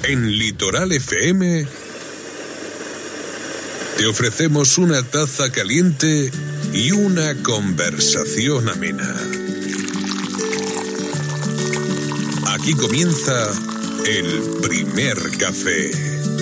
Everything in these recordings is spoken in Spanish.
En Litoral FM te ofrecemos una taza caliente y una conversación amena. Aquí comienza el primer café.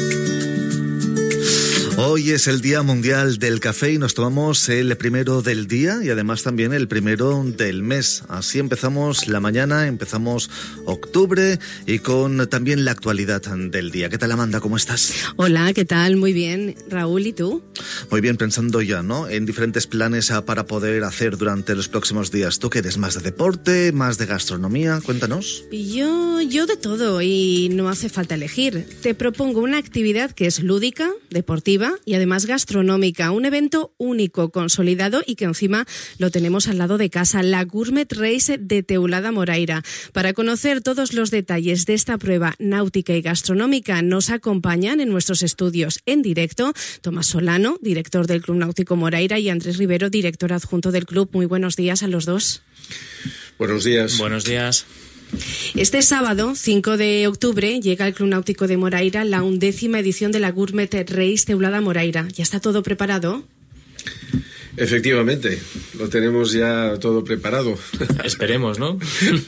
Hoy es el Día Mundial del Café y nos tomamos el primero del día y además también el primero del mes. Así empezamos la mañana, empezamos octubre y con también la actualidad del día. ¿Qué tal, Amanda? ¿Cómo estás? Hola, ¿qué tal? Muy bien. Raúl, ¿y tú? Muy bien, pensando ya, ¿no?, en diferentes planes para poder hacer durante los próximos días. ¿Tú qué eres? ¿Más de deporte? ¿Más de gastronomía? Cuéntanos. Yo de todo y no hace falta elegir. Te propongo una actividad que es lúdica, deportiva y además gastronómica, un evento único, consolidado y que encima lo tenemos al lado de casa, la Gourmet Race de Teulada Moraira. Para conocer todos los detalles de esta prueba náutica y gastronómica nos acompañan en nuestros estudios en directo Tomás Solano, director del Club Náutico Moraira, y Andrés Rivero, director adjunto del club. Muy buenos días a los dos. Buenos días. Buenos días. Este sábado, 5 de octubre, llega al Club Náutico de Moraira la 11ª edición de la Gourmet Race Teulada Moraira. ¿Ya está todo preparado? Efectivamente, lo tenemos ya todo preparado. Esperemos, ¿no?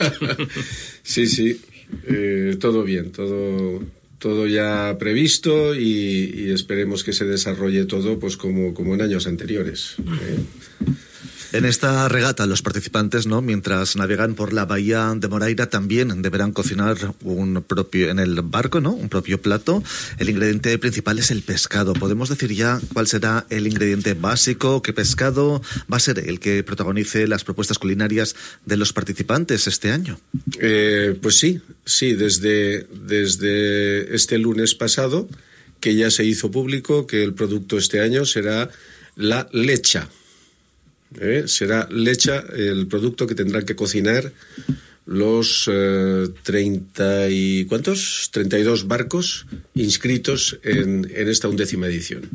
Sí, todo bien, todo ya previsto y esperemos que se desarrolle todo pues como en años anteriores. En esta regata los participantes, ¿no?, mientras navegan por la bahía de Moraira, también deberán cocinar en el barco, ¿no?, un propio plato. El ingrediente principal es el pescado. ¿Podemos decir ya cuál será el ingrediente básico? ¿Qué pescado va a ser el que protagonice las propuestas culinarias de los participantes este año? Pues sí, desde este lunes pasado, que ya se hizo público que el producto este año será la lecha. Será lecha el producto que tendrán que cocinar los 32 barcos inscritos en esta 11ª edición.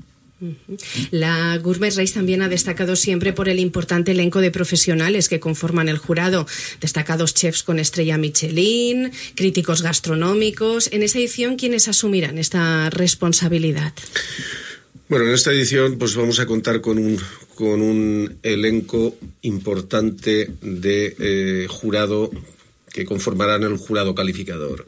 La Gourmet Race también ha destacado siempre por el importante elenco de profesionales que conforman el jurado, destacados chefs con estrella Michelin, críticos gastronómicos. En esta edición, ¿quiénes asumirán esta responsabilidad? Bueno, en esta edición pues vamos a contar con un elenco importante de jurado que conformarán el jurado calificador.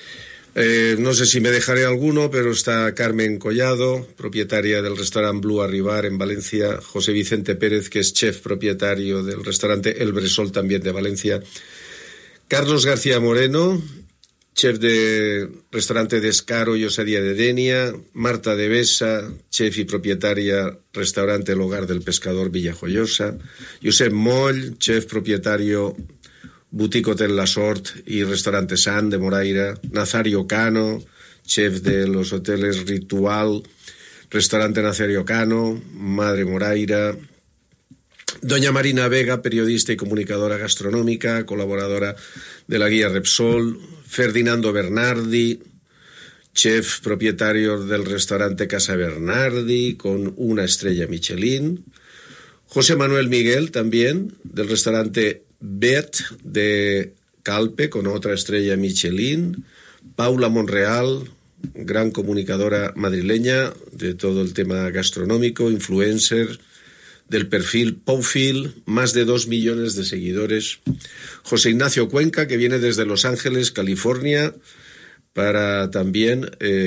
No sé si me dejaré alguno, pero está Carmen Collado, propietaria del restaurante Blue Arribar en Valencia, José Vicente Pérez, que es chef propietario del restaurante El Bresol, también de Valencia, Carlos García Moreno, chef de restaurante Descaro y Osadía de Denia, Marta de Besa, chef y propietaria restaurante El Hogar del Pescador Villajoyosa, Josep Moll, chef propietario Boutique Hotel La Sort y restaurante San de Moraira, Nazario Cano, chef de los hoteles Ritual, restaurante Nazario Cano, Madre Moraira, doña Marina Vega, periodista y comunicadora gastronómica, colaboradora de la guía Repsol, Ferdinando Bernardi, chef propietario del restaurante Casa Bernardi con una estrella Michelin, José Manuel Miguel también del restaurante Bet de Calpe con otra estrella Michelin, Paula Monreal, gran comunicadora madrileña de todo el tema gastronómico, influencer del perfil Powfil, más de 2 millones de seguidores. José Ignacio Cuenca, que viene desde Los Ángeles, California, para también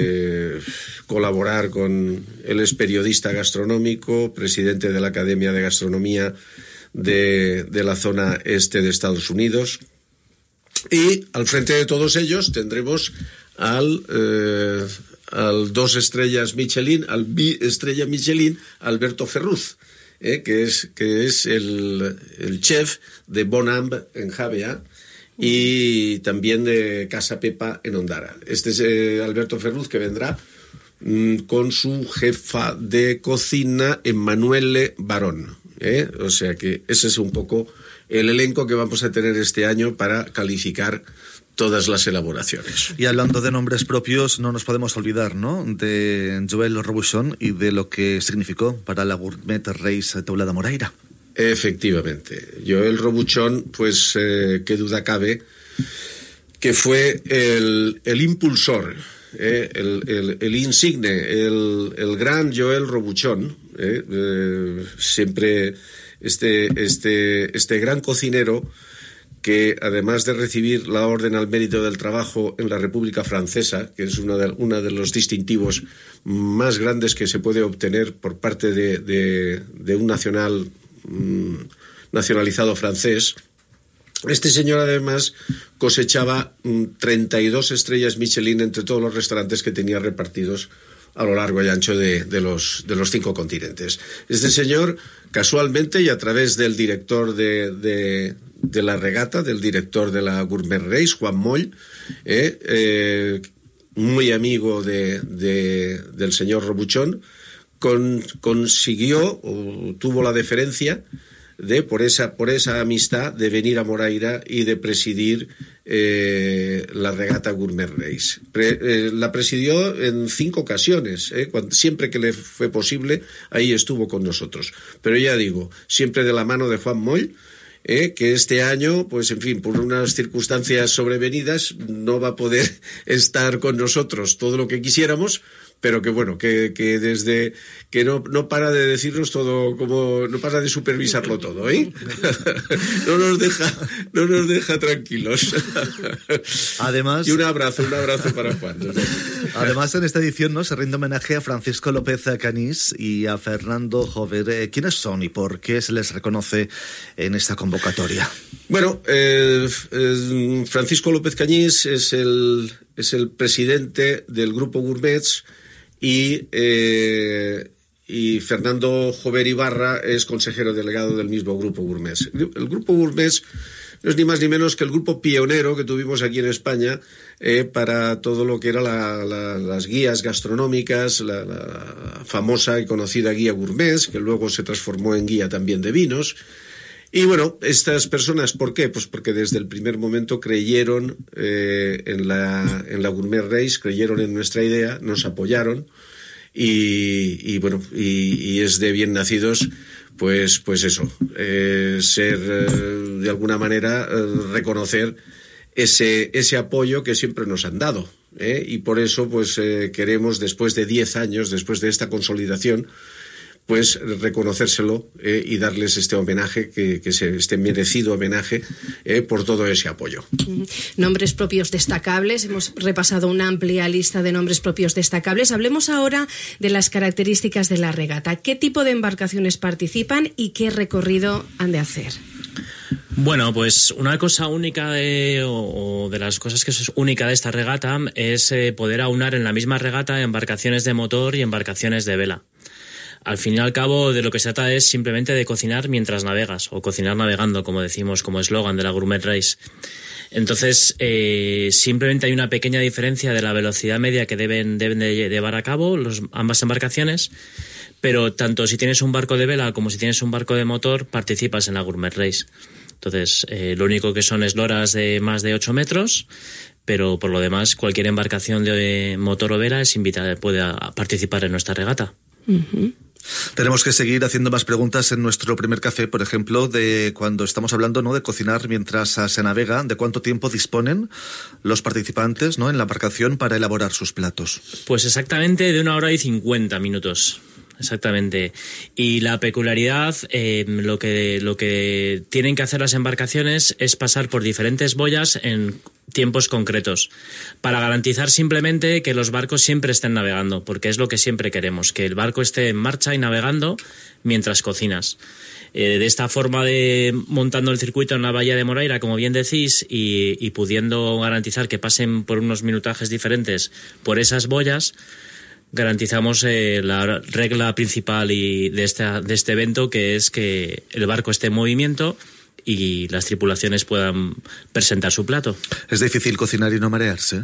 colaborar con... Él es periodista gastronómico, presidente de la Academia de Gastronomía de la zona este de Estados Unidos. Y al frente de todos ellos tendremos al 2 estrellas Michelin, al bi-estrella Michelin, Alberto Ferruz, que es el chef de Bonamb en Javea y también de Casa Pepa en Ondara. Este es Alberto Ferruz, que vendrá con su jefa de cocina, Emanuele Barón. O sea que ese es un poco el elenco que vamos a tener este año para calificar todas las elaboraciones. Y hablando de nombres propios, no nos podemos olvidar, ¿no?, de Joel Robuchon y de lo que significó para la Gourmet Race Teulada Moraira. Efectivamente. Joel Robuchon, pues qué duda cabe que fue el impulsor, el insigne, el gran Joël Robuchon, siempre este gran cocinero, que además de recibir la Orden al Mérito del Trabajo en la República Francesa, que es uno de los distintivos más grandes que se puede obtener por parte de un nacionalizado francés, este señor además cosechaba 32 estrellas Michelin entre todos los restaurantes que tenía repartidos a lo largo y ancho de los 5 continentes. Este señor, casualmente y a través del director de la regata, del director de la Gourmet Race, Juan Moll, muy amigo del señor Robuchon, consiguió o tuvo la deferencia por esa amistad de venir a Moraira y de presidir la regata Gourmet Race. La presidió en 5 ocasiones, siempre que le fue posible, ahí estuvo con nosotros. Pero ya digo, siempre de la mano de Juan Moll, que este año, pues en fin, por unas circunstancias sobrevenidas, no va a poder estar con nosotros todo lo que quisiéramos, pero que bueno, que desde que no para de decirnos todo, como no para de supervisarlo todo, no nos deja tranquilos. Además, y un abrazo para Juan. Además, en esta edición, ¿no?, se rinde homenaje a Francisco López Canís y a Fernando Jover. ¿Quiénes son y por qué se les reconoce en esta convocatoria? Bueno, Francisco López Cañís es el presidente del Grupo Gourmets y Fernando Jover Ibarra es consejero delegado del mismo Grupo Gourmets. El Grupo Gourmets no es ni más ni menos que el grupo pionero que tuvimos aquí en España para todo lo que era las guías gastronómicas, la famosa y conocida guía Gourmets, que luego se transformó en guía también de vinos. Y bueno, estas personas, ¿por qué? Pues porque desde el primer momento creyeron en la Gourmet Race, creyeron en nuestra idea, nos apoyaron y bueno, y es de bien nacidos, pues eso, ser de alguna manera reconocer ese apoyo que siempre nos han dado, y por eso pues queremos, después de 10 años, después de esta consolidación, pues reconocérselo y darles este homenaje, este merecido homenaje por todo ese apoyo. Nombres propios destacables, hemos repasado una amplia lista de nombres propios destacables. Hablemos ahora de las características de la regata. ¿Qué tipo de embarcaciones participan y qué recorrido han de hacer? Bueno, pues una cosa única o de las cosas que es única de esta regata es poder aunar en la misma regata embarcaciones de motor y embarcaciones de vela. Al fin y al cabo, de lo que se trata es simplemente de cocinar mientras navegas, o cocinar navegando, como decimos, como eslogan de la Gourmet Race. Entonces, simplemente hay una pequeña diferencia de la velocidad media que deben de llevar a cabo ambas embarcaciones, pero tanto si tienes un barco de vela como si tienes un barco de motor, participas en la Gourmet Race. Entonces, lo único que son esloras de más de 8 metros, pero por lo demás, cualquier embarcación de motor o vela es invitada, puede participar en nuestra regata. Uh-huh. Tenemos que seguir haciendo más preguntas en nuestro primer café, por ejemplo, de cuando estamos hablando, ¿no?, de cocinar mientras se navega, de cuánto tiempo disponen los participantes, ¿no?, en la embarcación para elaborar sus platos. Pues exactamente de 1 hora y 50 minutos. Exactamente. Y la peculiaridad, lo que tienen que hacer las embarcaciones es pasar por diferentes boyas en tiempos concretos, para garantizar simplemente que los barcos siempre estén navegando, porque es lo que siempre queremos, que el barco esté en marcha y navegando mientras cocinas. De esta forma, montando el circuito en la bahía de Moraira, como bien decís, y pudiendo garantizar que pasen por unos minutajes diferentes por esas boyas, garantizamos la regla principal de este evento, que es que el barco esté en movimiento y las tripulaciones puedan presentar su plato. ¿Es difícil cocinar y no marearse?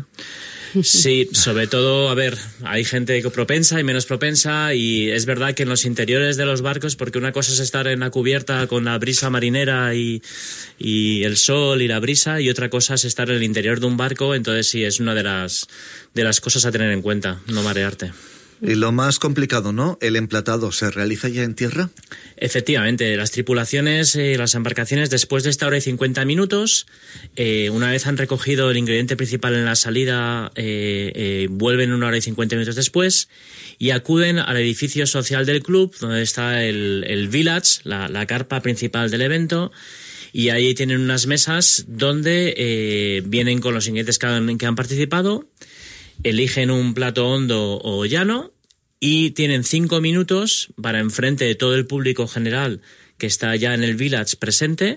Sí, sobre todo, a ver, hay gente propensa y menos propensa, y es verdad que en los interiores de los barcos, porque una cosa es estar en la cubierta con la brisa marinera y el sol y la brisa, y otra cosa es estar en el interior de un barco. Entonces sí, es una de las cosas a tener en cuenta, no marearte. Y lo más complicado, ¿no? ¿El emplatado se realiza ya en tierra? Efectivamente, las tripulaciones, las embarcaciones, después de esta hora y 50 minutos, una vez han recogido el ingrediente principal en la salida, vuelven 1 hora y 50 minutos después y acuden al edificio social del club, donde está el village, la carpa principal del evento, y ahí tienen unas mesas donde vienen con los ingredientes que han participado, eligen un plato hondo o llano y tienen 5 minutos para, enfrente de todo el público general que está ya en el village presente,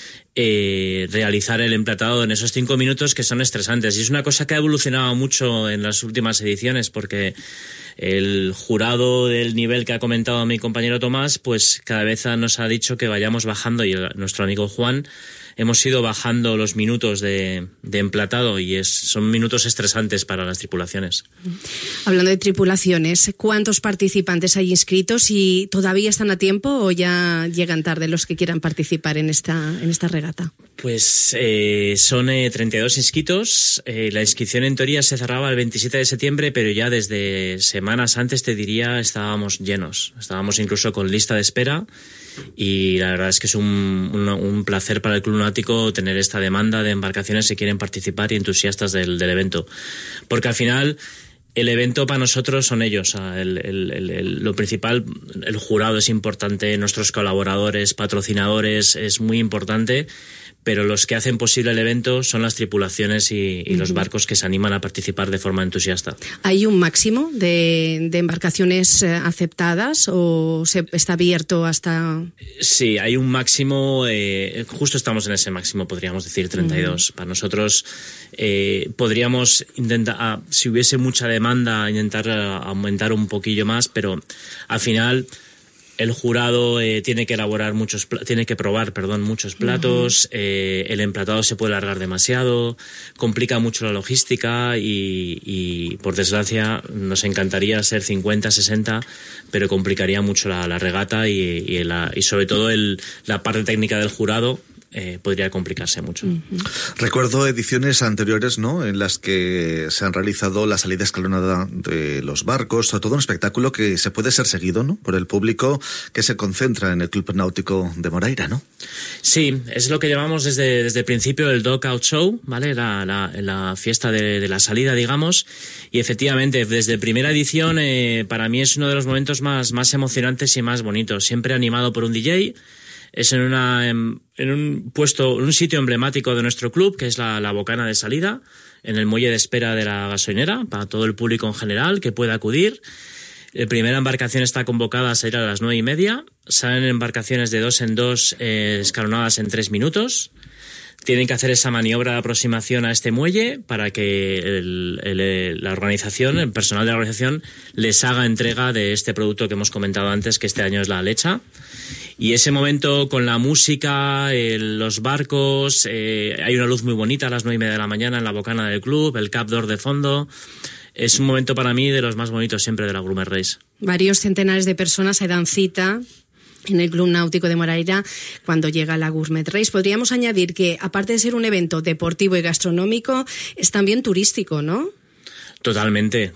realizar el emplatado en esos 5 minutos, que son estresantes. Y es una cosa que ha evolucionado mucho en las últimas ediciones, porque el jurado del nivel que ha comentado mi compañero Tomás, pues cada vez nos ha dicho que vayamos bajando, y nuestro amigo Juan, hemos ido bajando los minutos de emplatado, y son minutos estresantes para las tripulaciones. Hablando de tripulaciones, ¿cuántos participantes hay inscritos y todavía están a tiempo o ya llegan tarde los que quieran participar en esta regata? Pues son 32 inscritos. La inscripción en teoría se cerraba el 27 de septiembre, pero ya desde semanas antes, te diría, estábamos llenos. Estábamos incluso con lista de espera. Y la verdad es que es un placer para el Club Náutico tener esta demanda de embarcaciones que quieren participar y entusiastas del evento. Porque al final el evento para nosotros son ellos. Lo principal, el jurado es importante, nuestros colaboradores, patrocinadores, es muy importante, pero los que hacen posible el evento son las tripulaciones y los barcos que se animan a participar de forma entusiasta. ¿Hay un máximo de embarcaciones aceptadas o está abierto hasta...? Sí, hay un máximo, justo estamos en ese máximo, podríamos decir 32. Para nosotros podríamos intentar, si hubiese mucha demanda, intentar aumentar un poquillo más, pero al final el jurado tiene que probar muchos platos, el emplatado se puede alargar demasiado, complica mucho la logística y por desgracia nos encantaría ser 50, 60, pero complicaría mucho la regata y sobre todo la parte técnica del jurado. Podría complicarse mucho. Recuerdo ediciones anteriores, ¿no?, en las que se han realizado la salida escalonada de los barcos, todo un espectáculo que se puede ser seguido, ¿no?, por el público que se concentra en el Club Náutico de Moraira, ¿no? Sí, es lo que llamamos desde el principio el Dock Out Show, ¿vale? La fiesta de la salida, digamos, y efectivamente desde primera edición para mí es uno de los momentos más emocionantes y más bonitos, siempre animado por un DJ. Es en un sitio emblemático de nuestro club, que es la bocana de salida, en el muelle de espera de la gasolinera, para todo el público en general que pueda acudir. La primera embarcación está convocada a salir a las 9:30. Salen embarcaciones de 2 en 2, escalonadas en 3 minutos. Tienen que hacer esa maniobra de aproximación a este muelle para que la organización, el personal de la organización, les haga entrega de este producto que hemos comentado antes, que este año es la lecha. Y ese momento con la música, los barcos, hay una luz muy bonita a las 9:30 de la mañana en la bocana del club, el Cap d'Or de fondo. Es un momento para mí de los más bonitos siempre de la Grummet Race. Varios centenares de personas se dan cita en el Club Náutico de Moraira cuando llega la Grummet Race. Podríamos añadir que, aparte de ser un evento deportivo y gastronómico, es también turístico, ¿no? Totalmente.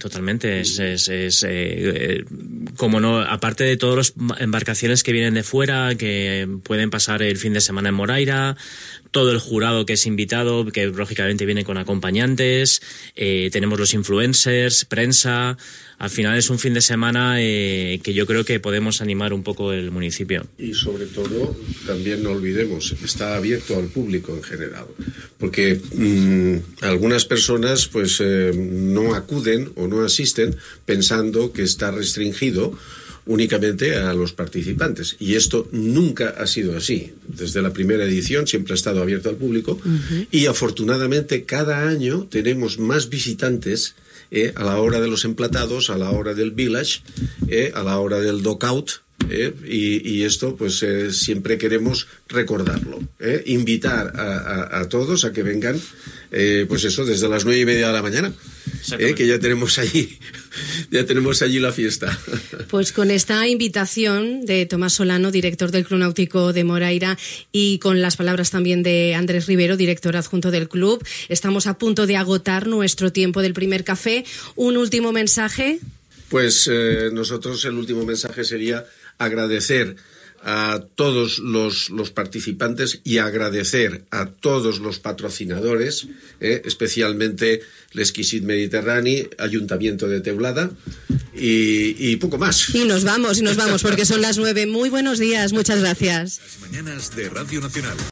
Como no, aparte de todas las embarcaciones que vienen de fuera, que pueden pasar el fin de semana en Moraira, todo el jurado que es invitado, que lógicamente viene con acompañantes, tenemos los influencers, prensa. Al final es un fin de semana que yo creo que podemos animar un poco el municipio. Y sobre todo, también no olvidemos, está abierto al público en general, porque algunas personas pues no acuden o no asisten pensando que está restringido únicamente a los participantes, y esto nunca ha sido así. Desde la primera edición siempre ha estado abierto al público, y afortunadamente cada año tenemos más visitantes a la hora de los emplatados, a la hora del village, a la hora del dock out, y esto pues siempre queremos recordarlo, invitar a todos a que vengan, pues eso, desde las 9:30 de la mañana, que ya tenemos allí la fiesta. Pues con esta invitación de Tomás Solano, director del Club Náutico de Moraira, y con las palabras también de Andrés Rivero, director adjunto del club, estamos a punto de agotar nuestro tiempo del primer café. Un último mensaje. Pues nosotros el último mensaje sería agradecer a todos los participantes y agradecer a todos los patrocinadores, especialmente l'Exquisit Mediterrani, Ayuntamiento de Teulada y poco más. Y nos vamos porque son las 9. Muy buenos días, muchas gracias. Las mañanas de Radio Nacional.